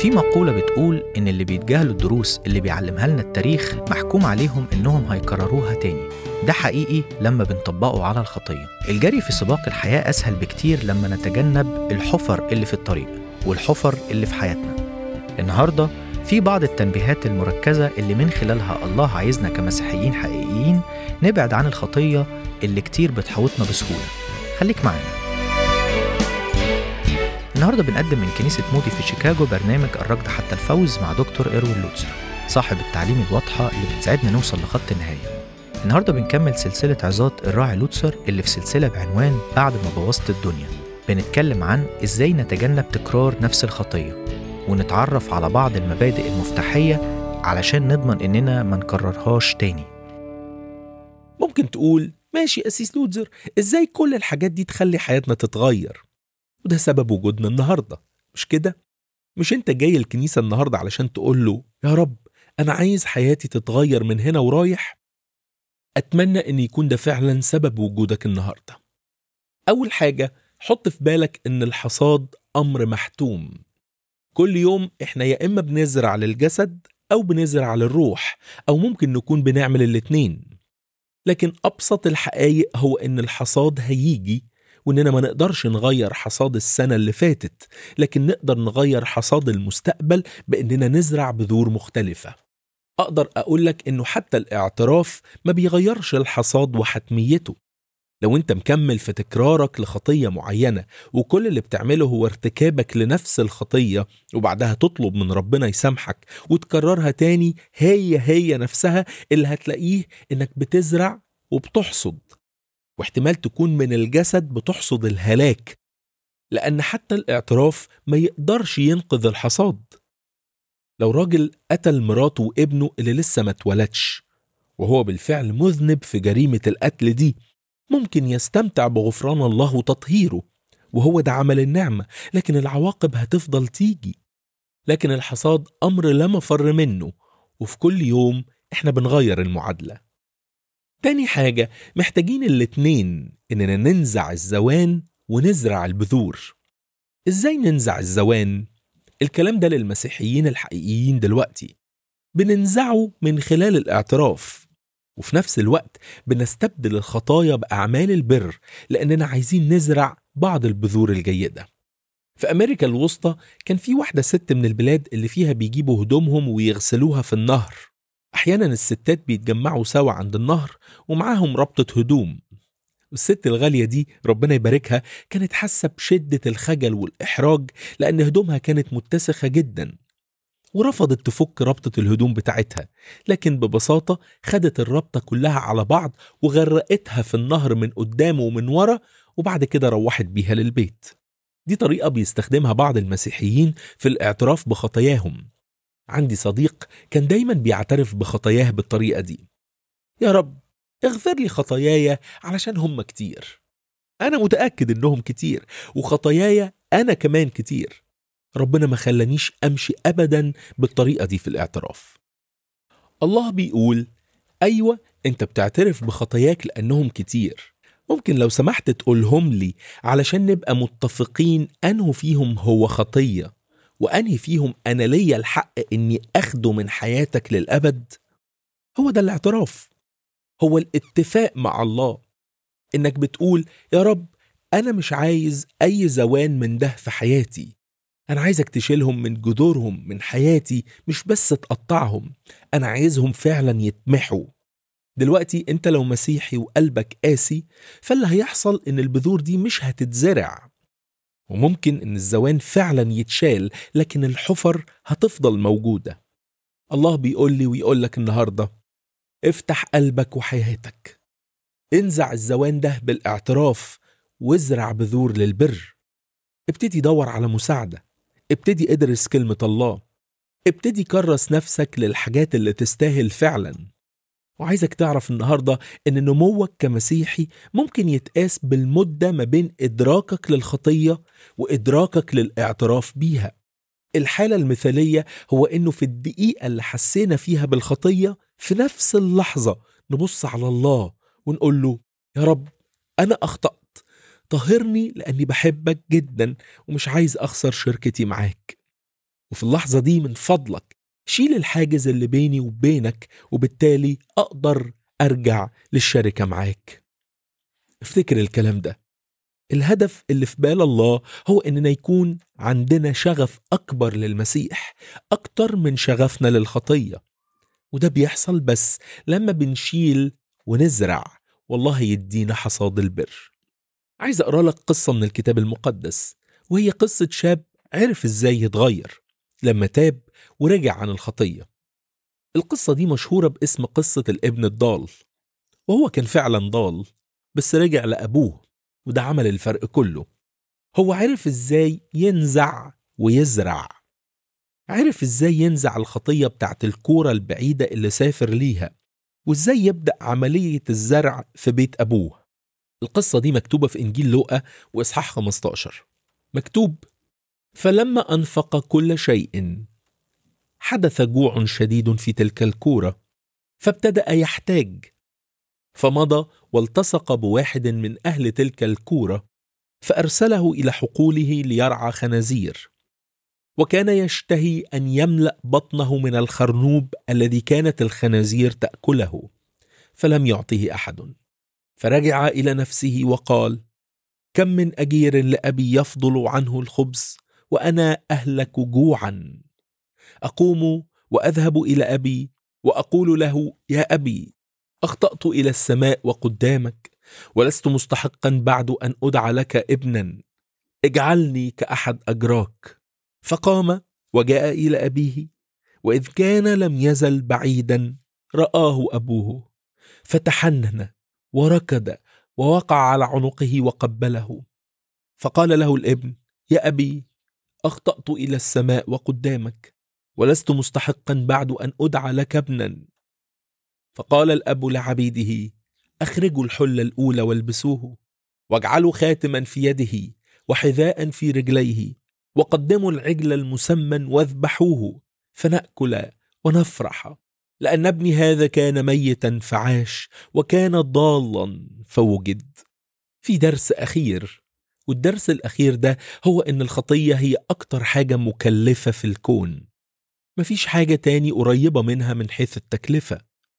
في مقولة بتقول إن اللي بيتجاهلوا الدروس اللي بيعلمها لنا التاريخ محكوم عليهم إنهم هيكرروها تاني. ده حقيقي لما بنطبقه على الخطية. الجري في سباق الحياة أسهل بكتير لما نتجنب الحفر اللي في الطريق والحفر اللي في حياتنا. النهاردة في بعض التنبيهات المركزة اللي من خلالها الله عايزنا كمسيحيين حقيقيين نبعد عن الخطية اللي كتير بتحوطنا بسهولة. خليك معانا. النهاردة بنقدم من كنيسة مودي في شيكاغو برنامج الركض حتى الفوز مع دكتور إيروين لوتسر، صاحب التعليم الواضحة اللي بتساعدنا نوصل لخط النهاية. النهاردة بنكمل سلسلة عظات الراعي لوتسر اللي في سلسلة بعنوان بعد ما بوظت الدنيا. بنتكلم عن إزاي نتجنب تكرار نفس الخطية ونتعرف على بعض المبادئ المفتاحية علشان نضمن إننا ما نكررهاش تاني. ممكن تقول ماشي أسيس لوتسر، إزاي كل الحاجات دي تخلي حياتنا تتغير؟ وده سبب وجودنا النهاردة، مش كده؟ مش انت جاي الكنيسة النهاردة علشان تقول له يا رب أنا عايز حياتي تتغير من هنا ورايح؟ أتمنى أن يكون ده فعلا سبب وجودك النهاردة. أول حاجة، حط في بالك أن الحصاد أمر محتوم. كل يوم إحنا يا إما بنزرع للجسد أو بنزرع للروح، أو ممكن نكون بنعمل الاتنين. لكن أبسط الحقائق هو أن الحصاد هيجي، وإننا ما نقدرش نغير حصاد السنة اللي فاتت، لكن نقدر نغير حصاد المستقبل بأننا نزرع بذور مختلفة. أقدر أقولك إنه حتى الاعتراف ما بيغيرش الحصاد وحتميته. لو أنت مكمل في تكرارك لخطية معينة وكل اللي بتعمله هو ارتكابك لنفس الخطية وبعدها تطلب من ربنا يسامحك وتكررها تاني، هي نفسها اللي هتلاقيه إنك بتزرع وبتحصد. واحتمال تكون من الجسد بتحصد الهلاك، لأن حتى الاعتراف ما يقدرش ينقذ الحصاد. لو راجل قتل مراته وابنه اللي لسه ما اتولدش وهو بالفعل مذنب في جريمة القتل دي، ممكن يستمتع بغفران الله وتطهيره، وهو ده عمل النعمة، لكن العواقب هتفضل تيجي. لكن الحصاد أمر لا مفر منه، وفي كل يوم احنا بنغير المعادلة. تاني حاجة، محتاجين الاتنين، إننا ننزع الزوان ونزرع البذور. إزاي ننزع الزوان؟ الكلام ده للمسيحيين الحقيقيين دلوقتي. بننزعه من خلال الاعتراف، وفي نفس الوقت بنستبدل الخطايا بأعمال البر، لأننا عايزين نزرع بعض البذور الجيدة. في أمريكا الوسطى كان في واحدة ست من البلاد اللي فيها بيجيبوا هدومهم ويغسلوها في النهر. أحيانا الستات بيتجمعوا سوا عند النهر ومعاهم ربطة هدوم. الست الغالية دي ربنا يباركها كانت حاسة بشدة الخجل والإحراج لأن هدومها كانت متسخة جدا، ورفضت تفك ربطة الهدوم بتاعتها، لكن ببساطة خدت الربطة كلها على بعض وغرقتها في النهر من قدام ومن ورا، وبعد كده روحت بيها للبيت. دي طريقة بيستخدمها بعض المسيحيين في الاعتراف بخطاياهم. عندي صديق كان دايما بيعترف بخطاياه بالطريقة دي: يا رب اغفر لي خطاياي علشان هم كتير. أنا متأكد إنهم كتير، وخطاياي أنا كمان كتير. ربنا ما خلانيش أمشي أبدا بالطريقة دي في الاعتراف. الله بيقول أيوة أنت بتعترف بخطاياك لأنهم كتير، ممكن لو سمحت تقولهم لي علشان نبقى متفقين أنه فيهم هو خطية وأنهي فيهم أنا ليا الحق إني أخده من حياتك للأبد. هو ده الاعتراف، هو الاتفاق مع الله، إنك بتقول يا رب أنا مش عايز أي زوان من ده في حياتي، أنا عايزك تشيلهم من جذورهم من حياتي، مش بس تقطعهم، أنا عايزهم فعلا يتمحوا. دلوقتي أنت لو مسيحي وقلبك قاسي، فاللي هيحصل إن البذور دي مش هتتزرع، وممكن إن الزوان فعلا يتشال، لكن الحفر هتفضل موجودة. الله بيقول لي ويقول لك النهاردة: افتح قلبك وحياتك، انزع الزوان ده بالاعتراف وازرع بذور للبر. ابتدي دور على مساعدة، ابتدي ادرس كلمة الله، ابتدي كرس نفسك للحاجات اللي تستاهل فعلا. وعايزك تعرف النهاردة ان نموك كمسيحي ممكن يتقاس بالمدة ما بين ادراكك للخطية وادراكك للاعتراف بيها. الحالة المثالية هو انه في الدقيقة اللي حسينا فيها بالخطية، في نفس اللحظة نبص على الله ونقول له: يا رب أنا أخطأت، طهرني لأني بحبك جدا ومش عايز أخسر شركتي معاك. وفي اللحظة دي من فضلك شيل الحاجز اللي بيني وبينك، وبالتالي أقدر أرجع للشركة معاك. افتكر الكلام ده. الهدف اللي في بال الله هو إننا يكون عندنا شغف أكبر للمسيح، أكتر من شغفنا للخطية. وده بيحصل بس لما بنشيل ونزرع، والله يدينا حصاد البر. عايز أقرأ لك قصة من الكتاب المقدس، وهي قصة شاب عرف إزاي يتغير لما تاب ورجع عن الخطية. القصة دي مشهورة باسم قصة الابن الضال، وهو كان فعلا ضال بس رجع لأبوه، وده عمل الفرق كله. هو عرف إزاي ينزع ويزرع، عرف إزاي ينزع الخطية بتاعت الكورة البعيدة اللي سافر ليها، وإزاي يبدأ عملية الزرع في بيت أبوه. القصة دي مكتوبة في إنجيل لوقا وإصحاح 15. مكتوب: فلما أنفق كل شيء حدث جوع شديد في تلك الكورة، فابتدأ يحتاج، فمضى والتصق بواحد من أهل تلك الكورة، فأرسله إلى حقوله ليرعى خنازير، وكان يشتهي أن يملأ بطنه من الخرنوب الذي كانت الخنازير تأكله، فلم يعطه أحد. فرجع إلى نفسه وقال: كم من أجير لأبي يفضل عنه الخبز وأنا أهلك جوعا. أقوم وأذهب إلى أبي وأقول له: يا أبي، أخطأت إلى السماء وقدامك، ولست مستحقا بعد أن أدعى لك ابنا، اجعلني كأحد أجراك. فقام وجاء إلى أبيه، وإذ كان لم يزل بعيدا رآه أبوه، فتحنن وركض ووقع على عنقه وقبله. فقال له الابن: يا أبي، أخطأت إلى السماء وقدامك، ولست مستحقا بعد أن أدعى لك ابنا. فقال الأب لعبيده: أخرجوا الحلة الأولى والبسوه، واجعلوا خاتما في يده وحذاء في رجليه، وقدموا العجل المسمن واذبحوه، فنأكل ونفرح، لأن ابني هذا كان ميتا فعاش، وكان ضالا فوجد. في درس أخير، والدرس الأخير ده هو إن الخطية هي أكتر حاجة مكلفة في الكون. مفيش حاجة تاني قريبة منها من حيث التكلفة،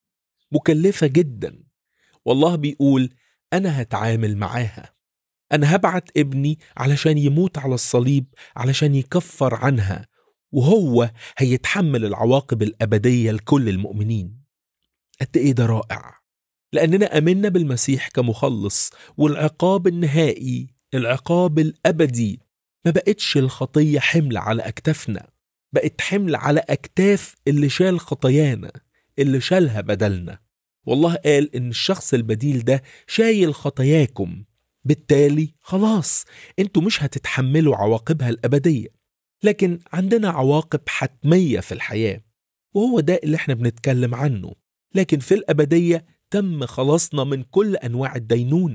مكلفة جدا. والله بيقول: أنا هتعامل معاها، أنا هبعت ابني علشان يموت على الصليب علشان يكفر عنها، وهو هيتحمل العواقب الأبدية لكل المؤمنين. قد إيه ده رائع، لأننا أمنا بالمسيح كمخلص، والعقاب النهائي، العقاب الأبدي، ما بقتش الخطية حمل على أكتافنا، بقت حمل على أكتاف اللي شال خطايانا، اللي شالها بدلنا. والله قال إن الشخص البديل ده شايل خطاياكم، بالتالي خلاص انتوا مش هتتحملوا عواقبها الأبدية. لكن عندنا عواقب حتمية في الحياة، وهو ده اللي احنا بنتكلم عنه. لكن في الأبدية تم خلاصنا من كل أنواع الدينونة.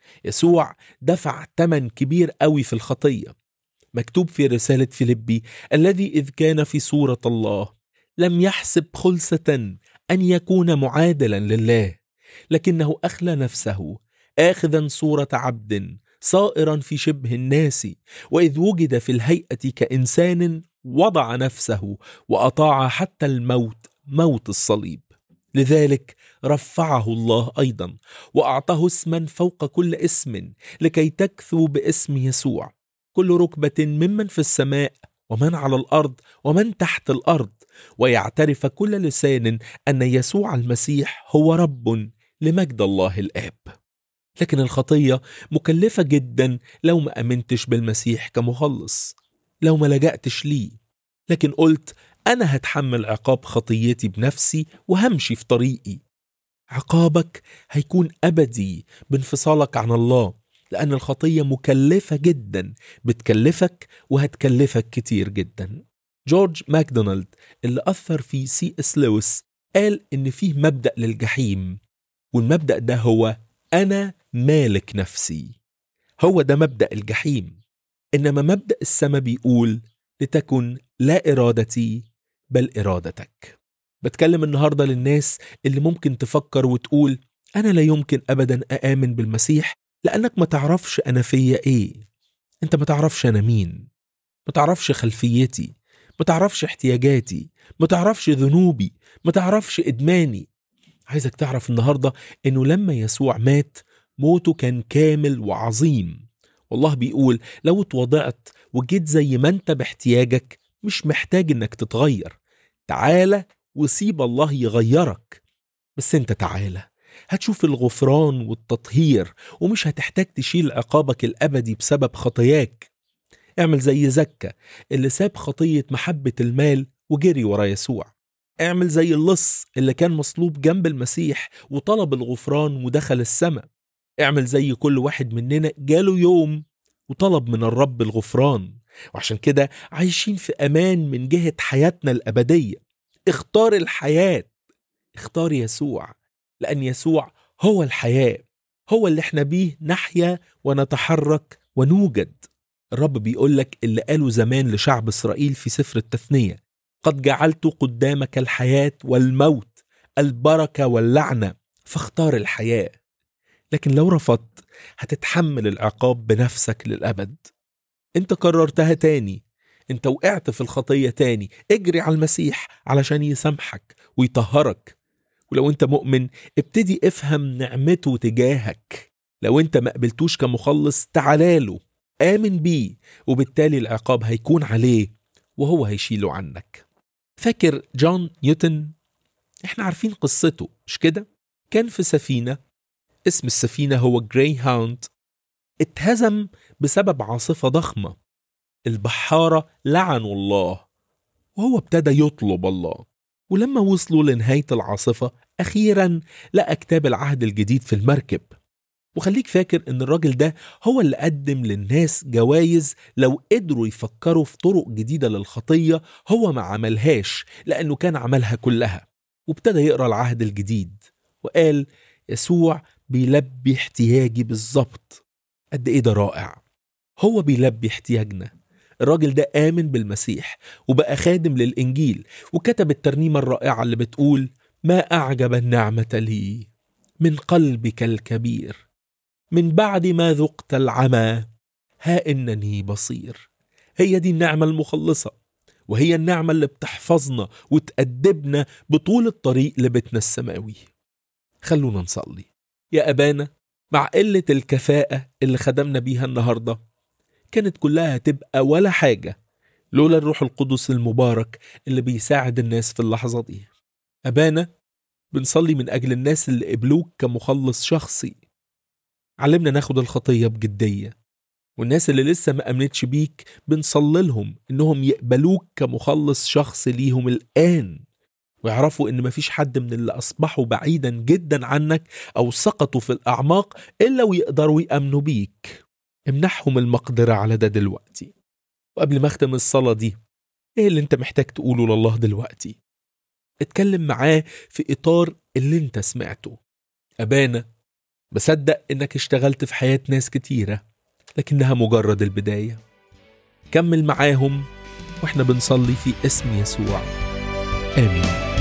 يسوع دفع ثمن كبير قوي في الخطية. مكتوب في رسالة فيليبي: الذي إذ كان في صورة الله لم يحسب خلسة أن يكون معادلا لله، لكنه أخلى نفسه، آخذا صورة عبد، صائرا في شبه الناس، وإذ وجد في الهيئة كإنسان وضع نفسه وأطاع حتى الموت، موت الصليب. لذلك رفعه الله أيضا وأعطاه اسما فوق كل اسم، لكي تكثو باسم يسوع كل ركبة ممن في السماء ومن على الأرض ومن تحت الأرض، ويعترف كل لسان أن يسوع المسيح هو رب، لمجد الله الآب. لكن الخطية مكلفة جدا لو ما أمنتش بالمسيح كمخلص، لو ما لجأتش ليه. لكن قلت: أنا هتحمل عقاب خطيتي بنفسي وهمشي في طريقي. عقابك هيكون أبدي بانفصالك عن الله، لأن الخطية مكلفة جدا، بتكلفك وهتكلفك كتير جدا. جورج ماكدونالد اللي أثر في C.S. لويس قال إن فيه مبدأ للجحيم، والمبدأ ده هو: أنا مالك نفسي. هو ده مبدأ الجحيم. إنما مبدأ السماء بيقول: لتكن لا إرادتي بل إرادتك. بتكلم النهاردة للناس اللي ممكن تفكر وتقول: أنا لا يمكن أبدا أآمن بالمسيح، لأنك ما تعرفش أنا فيا إيه، أنت ما تعرفش أنا مين، ما تعرفش خلفيتي، ما تعرفش احتياجاتي، ما تعرفش ذنوبي، ما تعرفش إدماني. عايزك تعرف النهاردة إنه لما يسوع مات، موته كان كامل وعظيم. والله بيقول لو اتوضعت وجيت زي ما انت باحتياجك، مش محتاج انك تتغير. تعالى وسيب الله يغيرك. بس انت تعالى، هتشوف الغفران والتطهير، ومش هتحتاج تشيل عقابك الأبدي بسبب خطاياك. اعمل زي زكا اللي ساب خطية محبة المال وجري ورا يسوع. اعمل زي اللص اللي كان مصلوب جنب المسيح وطلب الغفران ودخل السماء. اعمل زي كل واحد مننا جاله يوم وطلب من الرب الغفران، وعشان كده عايشين في أمان من جهة حياتنا الأبدية. اختار الحياة، اختار يسوع، لأن يسوع هو الحياة، هو اللي احنا بيه نحيا ونتحرك ونوجد. الرب بيقولك اللي قاله زمان لشعب إسرائيل في سفر التثنية: قد جعلت قدامك الحياة والموت، البركة واللعنة، فاختار الحياة. لكن لو رفضت هتتحمل العقاب بنفسك للأبد. انت قررتها تاني، انت وقعت في الخطية تاني، اجري على المسيح علشان يسامحك ويطهرك. ولو انت مؤمن، ابتدي افهم نعمته تجاهك. لو انت ما قبلتوش كمخلص، تعالاله، آمن بيه، وبالتالي العقاب هيكون عليه وهو هيشيله عنك. فاكر جون نيوتن؟ احنا عارفين قصته، مش كده؟ كان في سفينة، اسم السفينة هو جراي هاوند، اتهزم بسبب عاصفة ضخمة. البحارة لعنوا الله، وهو ابتدى يطلب الله. ولما وصلوا لنهاية العاصفة، أخيرا لقى كتاب العهد الجديد في المركب. وخليك فاكر ان الراجل ده هو اللي قدم للناس جوائز لو قدروا يفكروا في طرق جديدة للخطية هو ما عملهاش، لأنه كان عملها كلها. وابتدى يقرأ العهد الجديد وقال: يسوع بيلبي احتياجي بالظبط. قد ايه ده رائع، هو بيلبي احتياجنا. الراجل ده آمن بالمسيح وبقى خادم للإنجيل، وكتب الترنيمة الرائعة اللي بتقول: ما أعجب النعمة لي من قلبك الكبير، من بعد ما ذقت العمى ها إنني بصير. هي دي النعمة المخلصة، وهي النعمة اللي بتحفظنا وتأدبنا بطول الطريق لبيتنا السماوي. خلونا نصلي. يا أبانا، مع قلة الكفاءة اللي خدمنا بيها النهاردة، كانت كلها هتبقى ولا حاجة لولا الروح القدس المبارك اللي بيساعد الناس في اللحظة دي. أبانا، بنصلي من أجل الناس اللي قبلوك كمخلص شخصي. علمنا ناخد الخطية بجدية، والناس اللي لسه ما أمنتش بيك بنصلي لهم إنهم يقبلوك كمخلص شخصي ليهم الآن، ويعرفوا إن مفيش حد من اللي أصبحوا بعيدا جدا عنك أو سقطوا في الأعماق إلا ويقدروا يأمنوا بيك. امنحهم المقدرة على ده دلوقتي. وقبل ما أختم الصلاة دي، إيه اللي أنت محتاج تقوله لله دلوقتي؟ اتكلم معاه في إطار اللي أنت سمعته. أبانا، بصدق إنك اشتغلت في حياة ناس كتيرة، لكنها مجرد البداية. كمل معاهم، وإحنا بنصلي في اسم يسوع، آمين.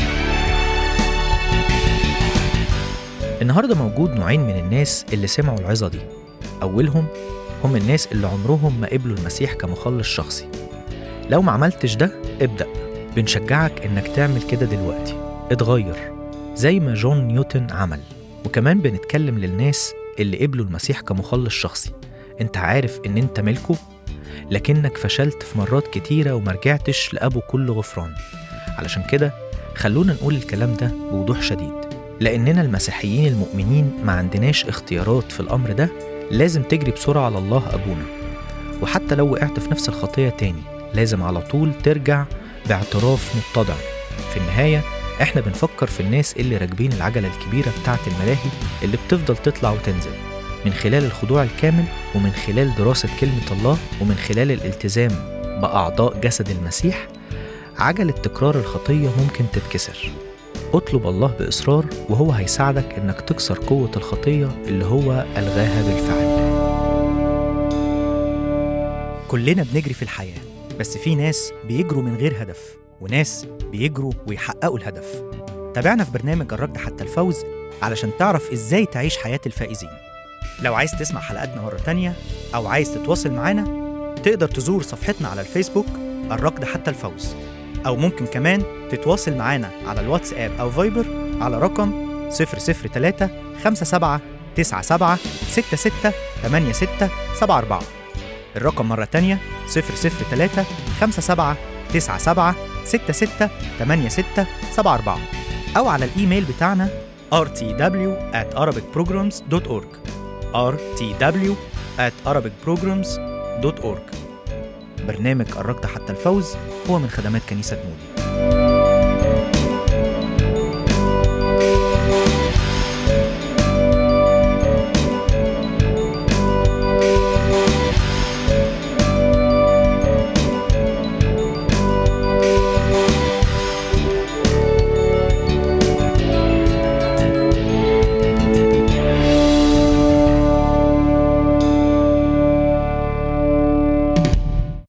النهاردة موجود نوعين من الناس اللي سمعوا العظة دي. أولهم هم الناس اللي عمرهم ما قبلوا المسيح كمخلص شخصي. لو ما عملتش ده، ابدأ. بنشجعك إنك تعمل كده دلوقتي. اتغير زي ما جون نيوتن عمل. وكمان بنتكلم للناس اللي قبلوا المسيح كمخلص شخصي. انت عارف ان انت ملكه، لكنك فشلت في مرات كتيرة ومرجعتش لأبو كل غفران. علشان كده خلونا نقول الكلام ده بوضوح شديد، لأننا المسيحيين المؤمنين ما عندناش اختيارات في الأمر ده. لازم تجري بسرعة على الله أبونا، وحتى لو وقعت في نفس الخطية تاني لازم على طول ترجع باعتراف متضع. في النهاية احنا بنفكر في الناس اللي راكبين العجلة الكبيرة بتاعة الملاهي اللي بتفضل تطلع وتنزل، من خلال الخضوع الكامل، ومن خلال دراسة كلمة الله، ومن خلال الالتزام بأعضاء جسد المسيح. عجلة تكرار الخطية ممكن تتكسر. اطلب الله بإصرار وهو هيساعدك انك تكسر قوة الخطية اللي هو ألغاها بالفعل. كلنا بنجري في الحياة، بس في ناس بيجروا من غير هدف، وناس بيجروا ويحققوا الهدف. تابعنا في برنامج الركض حتى الفوز علشان تعرف ازاي تعيش حياة الفائزين. لو عايز تسمع حلقاتنا مرة تانية أو عايز تتواصل معانا، تقدر تزور صفحتنا على الفيسبوك الركض حتى الفوز. أو ممكن كمان تتواصل معانا على الواتساب أو فايبر على رقم 003 57 97 66 86 74. الرقم مرة تانية 003 57 97 66 86 74. أو على الإيميل بتاعنا rtw@arabicprograms.org rtw@arabicprograms.org. برنامج الركض حتى الفوز هو من خدمات كنيسة مودي.